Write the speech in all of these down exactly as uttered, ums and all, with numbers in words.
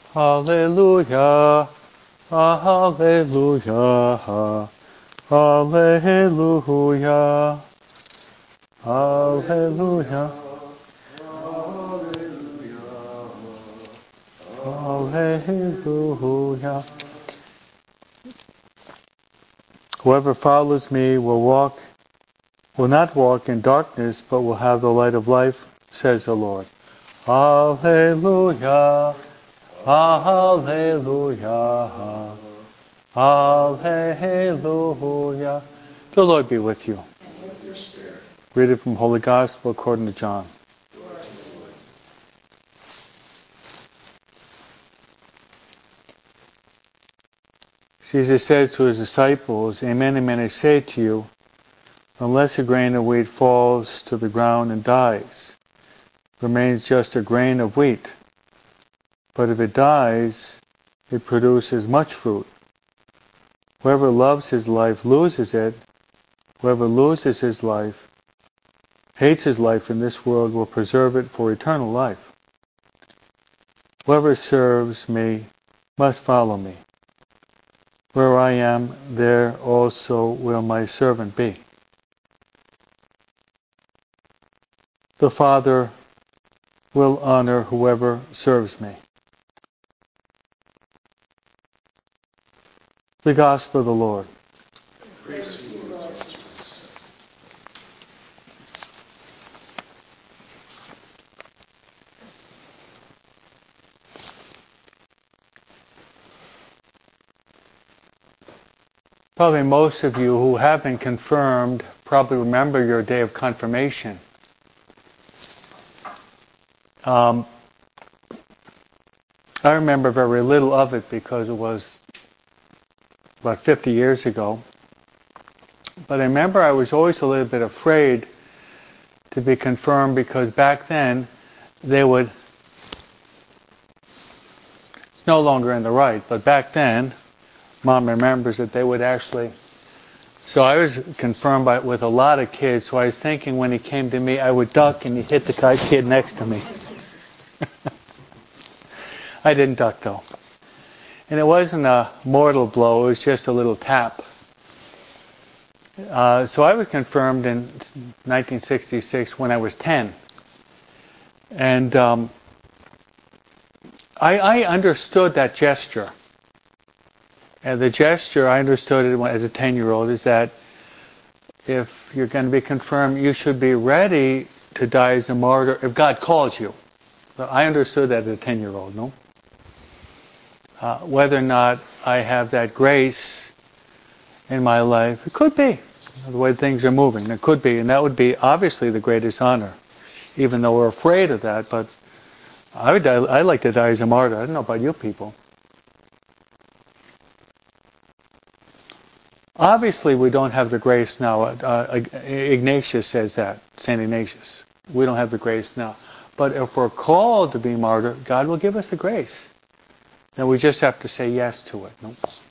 Hallelujah, hallelujah, hallelujah, hallelujah, hallelujah. Whoever follows me will walk, will not walk in darkness, but will have the light of life, says the Lord. Hallelujah, hallelujah, hallelujah. The Lord be with you. Read it from Holy Gospel according to John. Jesus said to his disciples, Amen, amen, I say to you, unless a grain of wheat falls to the ground and dies, remains just a grain of wheat. But if it dies, it produces much fruit. Whoever loves his life loses it. Whoever loses his life, hates his life in this world, will preserve it for eternal life. Whoever serves me must follow me. Where I am, there also will my servant be. The Father will honor whoever serves me. The Gospel of the Lord. Praise to you, Lord Jesus. Probably most of you who have been confirmed probably remember your day of confirmation. Um, I remember very little of it because it was about fifty years ago. But I remember I was always a little bit afraid to be confirmed because back then they would, it's no longer in the rite, but back then, Mom remembers that they would actually, so I was confirmed by, with a lot of kids, so I was thinking when he came to me, I would duck and he'd hit the guy kid next to me. I didn't duck though. And it wasn't a mortal blow, it was just a little tap. Uh, so I was confirmed in nineteen sixty-six when I was ten. And um, I, I understood that gesture. And the gesture, I understood it as a ten-year-old, is that if you're going to be confirmed, you should be ready to die as a martyr if God calls you. So I understood that as a ten-year-old, no? Uh, whether or not I have that grace in my life, it could be, the way things are moving, it could be, and that would be obviously the greatest honor, even though we're afraid of that, but I would die, I like to die as a martyr. I don't know about you people. Obviously, we don't have the grace now. Uh, Ignatius says that, Saint Ignatius. We don't have the grace now. But if we're called to be martyr, God will give us the grace. Then we just have to say yes to it. No?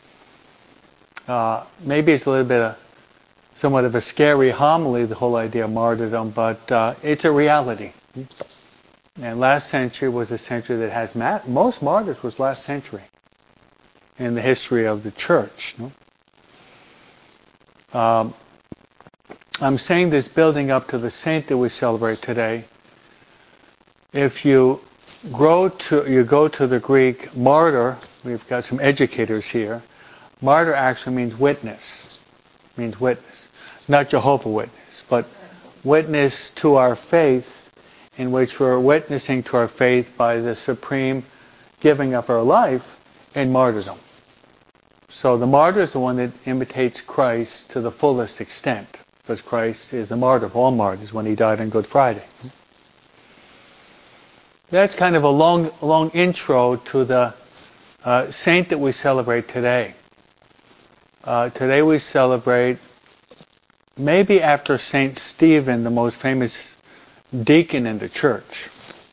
Uh, maybe it's a little bit of, somewhat of a scary homily, the whole idea of martyrdom, but uh, it's a reality. And last century was a century that has, ma- most martyrs was last century in the history of the church. No? Um, I'm saying this building up to the saint that we celebrate today. If you grow to, you go to the Greek martyr, we've got some educators here. Martyr actually means witness, means witness, not Jehovah's Witness, but witness to our faith, in which we're witnessing to our faith by the supreme giving up our life in martyrdom. So the martyr is the one that imitates Christ to the fullest extent, because Christ is the martyr of all martyrs when he died on Good Friday. That's kind of a long, long intro to the uh, saint that we celebrate today. Uh, today we celebrate, maybe after Saint Stephen, the most famous deacon in the church.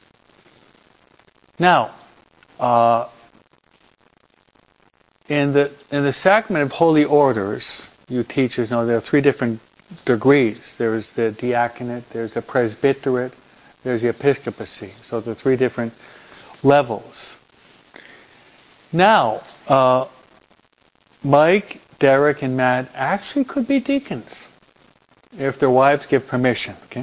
Now, uh, In the in the sacrament of holy orders, you teachers know there are three different degrees. There's the diaconate, there's the presbyterate, there's the episcopacy. So there are three different levels. Now, uh, Mike, Derek, and Matt actually could be deacons if their wives give permission. Okay.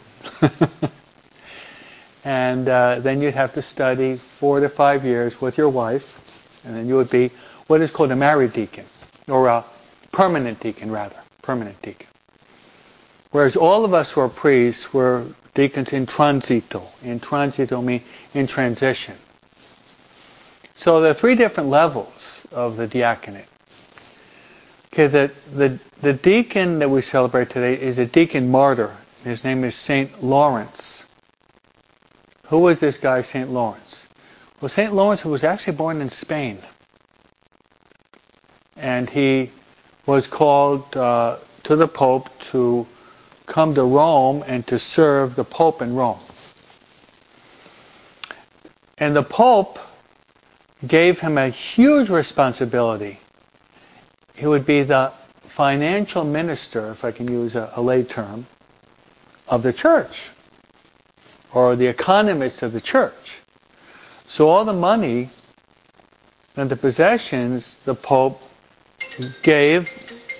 And uh, then you'd have to study four to five years with your wife, and then you would be what is called a married deacon, or a permanent deacon, rather, permanent deacon. Whereas all of us who are priests were deacons in transito. In transito means in transition. So there are three different levels of the diaconate. Okay, the, the, the deacon that we celebrate today is a deacon martyr. His name is Saint Lawrence. Who was this guy, Saint Lawrence? Well, Saint Lawrence was actually born in Spain. And he was called uh, to the Pope to come to Rome and to serve the Pope in Rome. And the Pope gave him a huge responsibility. He would be the financial minister, if I can use a, a lay term, of the church, or the economist of the church. So all the money and the possessions the Pope gave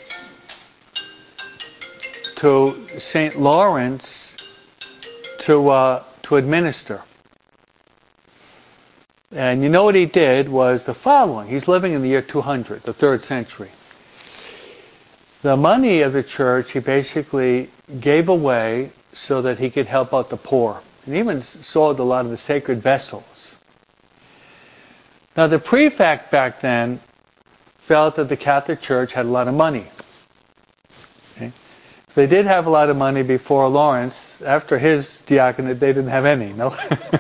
to Saint Lawrence to uh, to administer. And you know what he did was the following. He's living in the year two hundred, the third century. The money of the church he basically gave away so that he could help out the poor. And even sold a lot of the sacred vessels. Now the prefect back then felt that the Catholic Church had a lot of money. Okay? They did have a lot of money before Lawrence. After his diaconate, they didn't have any. No.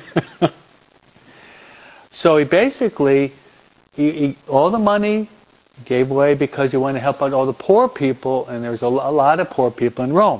So he basically, he, he, all the money gave away because he wanted to help out all the poor people, and there's a, a lot of poor people in Rome.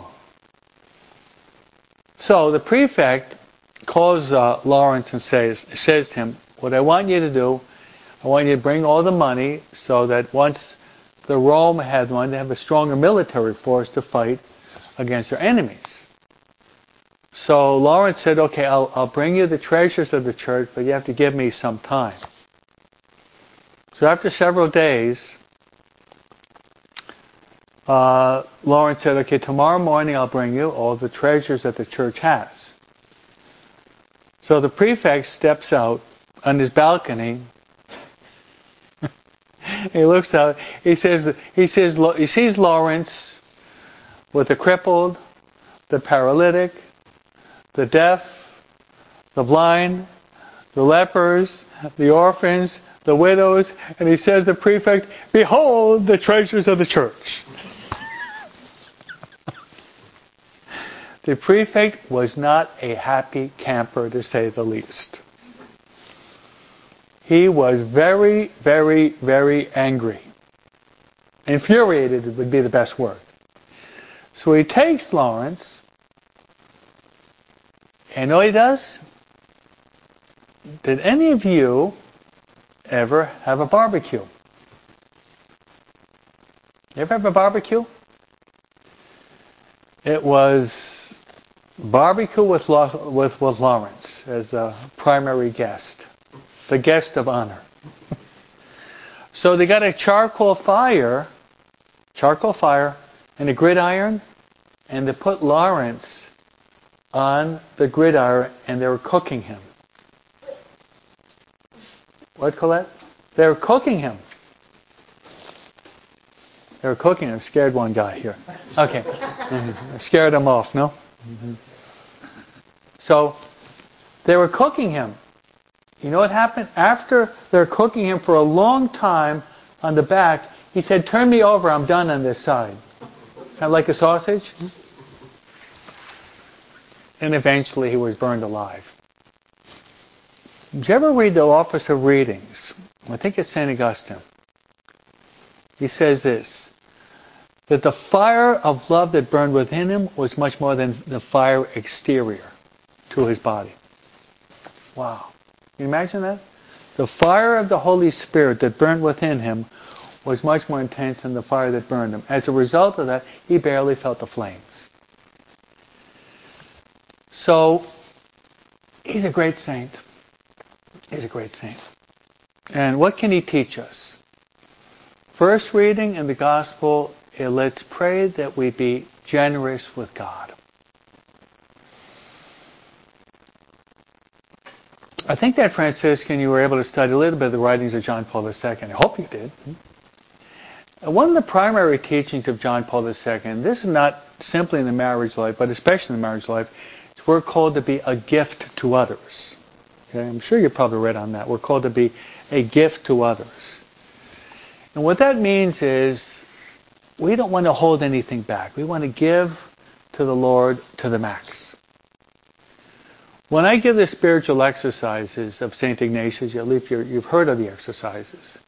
So the prefect calls uh, Lawrence and says, says to him, what I want you to do, I want you to bring all the money so that once the Rome had one, they have a stronger military force to fight against their enemies. So Lawrence said, okay, I'll, I'll bring you the treasures of the church, but you have to give me some time. So after several days, uh, Lawrence said, okay, tomorrow morning I'll bring you all the treasures that the church has. So the prefect steps out on his balcony. He looks out. He says, he says, he sees Lawrence with the crippled, the paralytic, the deaf, the blind, the lepers, the orphans, the widows, and he says to the prefect, behold the treasures of the church. The prefect was not a happy camper, to say the least. He was very, very, very angry. Infuriated would be the best word. So he takes Lawrence, and all he does, did any of you ever have a barbecue? You ever have a barbecue? It was barbecue with, with, with Lawrence as the primary guest, the guest of honor. So they got a charcoal fire, charcoal fire, and a gridiron, and they put Lawrence on the gridiron, and they were cooking him. What, Colette? They were cooking him. They were cooking him. Scared one guy here. Okay. Mm-hmm. Scared him off, no? Mm-hmm. So, they were cooking him. You know what happened? After they're cooking him for a long time on the back, he said, turn me over, I'm done on this side. Kind of like a sausage. And eventually he was burned alive. Did you ever read the Office of Readings? I think it's Saint Augustine. He says this, that the fire of love that burned within him was much more than the fire exterior to his body. Wow. Can you imagine that? The fire of the Holy Spirit that burned within him was much more intense than the fire that burned him. As a result of that, he barely felt the flames. So, he's a great saint. He's a great saint. And what can he teach us? First reading in the Gospel, eh, let's pray that we be generous with God. I think that, Franciscan, you were able to study a little bit of the writings of John Paul the Second. I hope you did. One of the primary teachings of John Paul the Second, this is not simply in the marriage life, but especially in the marriage life, is we're called to be a gift to others. Okay? I'm sure you probably read on that. We're called to be a gift to others. And what that means is we don't want to hold anything back. We want to give to the Lord to the max. When I give the spiritual exercises of Saint Ignatius, at least you've heard of the exercises.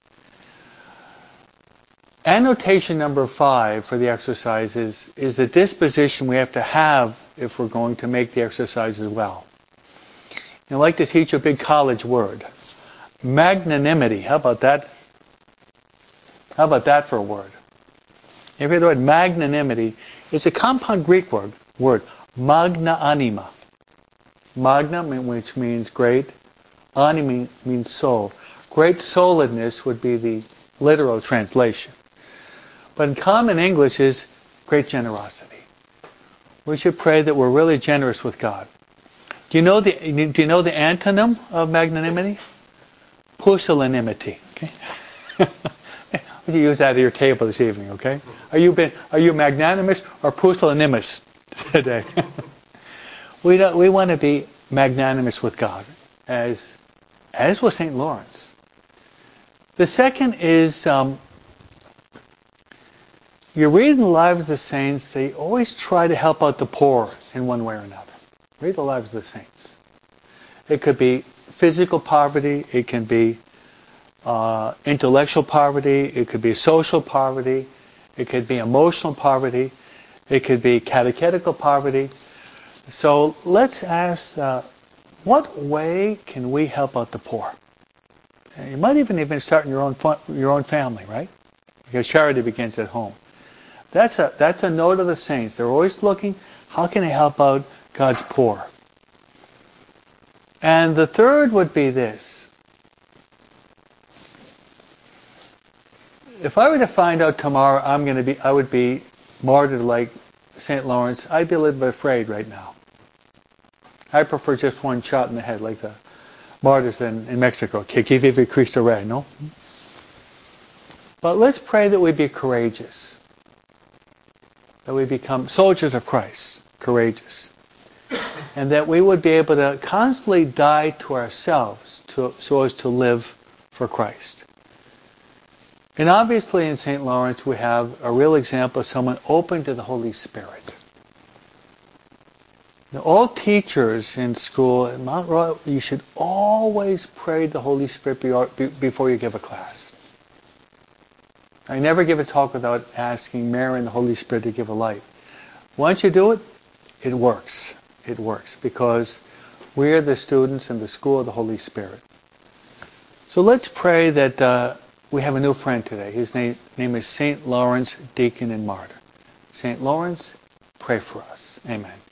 Annotation number five for the exercises is the disposition we have to have if we're going to make the exercises well. And I like to teach a big college word. Magnanimity. How about that? How about that for a word? If you hear the word magnanimity, it's a compound Greek word, word magna anima. Magna, which means great. Anima means soul. Great souledness would be the literal translation. But in common English is great generosity. We should pray that we're really generous with God. Do you know the do you know the antonym of magnanimity? Pusillanimity. Okay. You use that at your table this evening. Okay. Are you been are you magnanimous or pusillanimous today? we don't, we want to be magnanimous with God, as as was Saint Lawrence. The second is. Um, You read in the lives of the saints, they always try to help out the poor in one way or another. Read the lives of the saints. It could be physical poverty. It can be uh, intellectual poverty. It could be social poverty. It could be emotional poverty. It could be catechetical poverty. So let's ask, uh, what way can we help out the poor? You might even even start in your own your own family, right? Because charity begins at home. That's a that's a note of the saints. They're always looking, how can I help out God's poor? And the third would be this. If I were to find out tomorrow I'm going to be, I would be martyred like Saint Lawrence, I'd be a little bit afraid right now. I prefer just one shot in the head, like the martyrs in, in Mexico. Que vive Cristo Rey, no? But let's pray that we be courageous. That we become soldiers of Christ, courageous. And that we would be able to constantly die to ourselves to, so as to live for Christ. And obviously in Saint Lawrence we have a real example of someone open to the Holy Spirit. Now, all teachers in school at Mount Royal, you should always pray the Holy Spirit before you give a class. I never give a talk without asking Mary and the Holy Spirit to give a light. Once you do it, it works. It works because we are the students in the school of the Holy Spirit. So let's pray that uh, we have a new friend today. His name, name is Saint Lawrence, Deacon and Martyr. Saint Lawrence, pray for us. Amen.